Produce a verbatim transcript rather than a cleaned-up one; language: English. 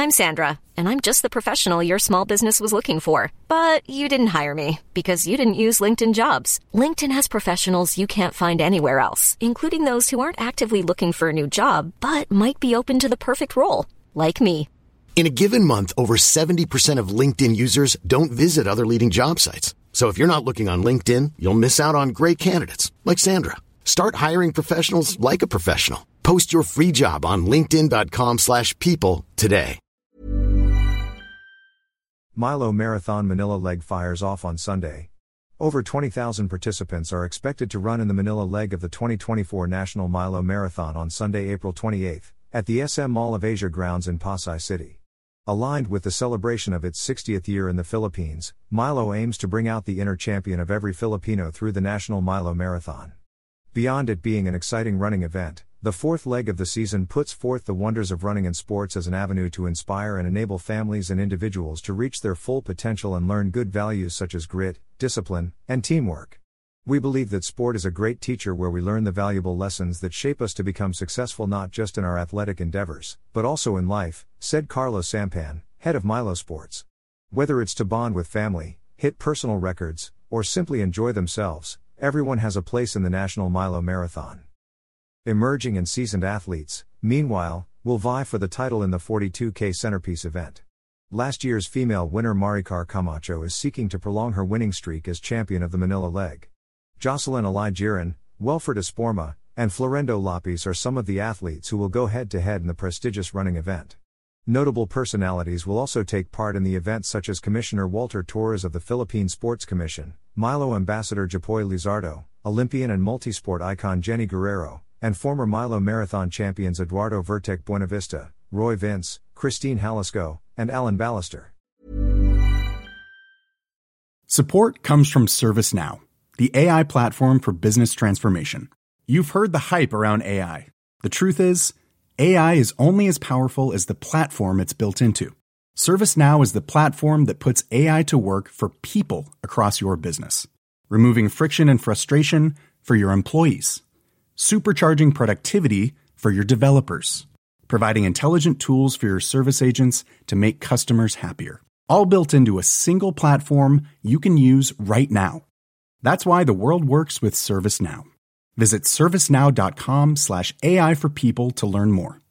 I'm Sandra, and I'm just the professional your small business was looking for. But you didn't hire me because you didn't use LinkedIn Jobs. LinkedIn has professionals you can't find anywhere else, including those who aren't actively looking for a new job, but might be open to the perfect role, like me. In a given month, over seventy percent of LinkedIn users don't visit other leading job sites. So if you're not looking on LinkedIn, you'll miss out on great candidates like Sandra. Start hiring professionals like a professional. Post your free job on linkedin.com slash people today. Milo Marathon Manila leg fires off on Sunday. Over twenty thousand participants are expected to run in the Manila leg of the twenty twenty-four National Milo Marathon on Sunday, April twenty-eighth, at the S M Mall of Asia grounds in Pasay City. Aligned with the celebration of its sixtieth year in the Philippines, Milo aims to bring out the inner champion of every Filipino through the National Milo Marathon. Beyond it being an exciting running event, the fourth leg of the season puts forth the wonders of running and sports as an avenue to inspire and enable families and individuals to reach their full potential and learn good values such as grit, discipline, and teamwork. We believe that sport is a great teacher where we learn the valuable lessons that shape us to become successful not just in our athletic endeavors, but also in life, said Carlos Sampan, head of Milo Sports. Whether it's to bond with family, hit personal records, or simply enjoy themselves, everyone has a place in the National Milo Marathon. Emerging and seasoned athletes, meanwhile, will vie for the title in the forty-two K centerpiece event. Last year's female winner Maricar Camacho is seeking to prolong her winning streak as champion of the Manila leg. Jocelyn Aligiran, Welford Esporma, and Florendo Lopez are some of the athletes who will go head-to-head in the prestigious running event. Notable personalities will also take part in the event such as Commissioner Walter Torres of the Philippine Sports Commission, Milo Ambassador Japoy Lizardo, Olympian and multisport icon Jenny Guerrero, and former Milo Marathon champions Eduardo Vertec Buenavista, Roy Vince, Christine Jalisco, and Alan Ballister. Support comes from ServiceNow, the A I platform for business transformation. You've heard the hype around A I. The truth is, A I is only as powerful as the platform it's built into. ServiceNow is the platform that puts A I to work for people across your business, removing friction and frustration for your employees, supercharging productivity for your developers, providing intelligent tools for your service agents to make customers happier, all built into a single platform you can use right now. That's why the world works with ServiceNow. Visit servicenow.com slash AI for people to learn more.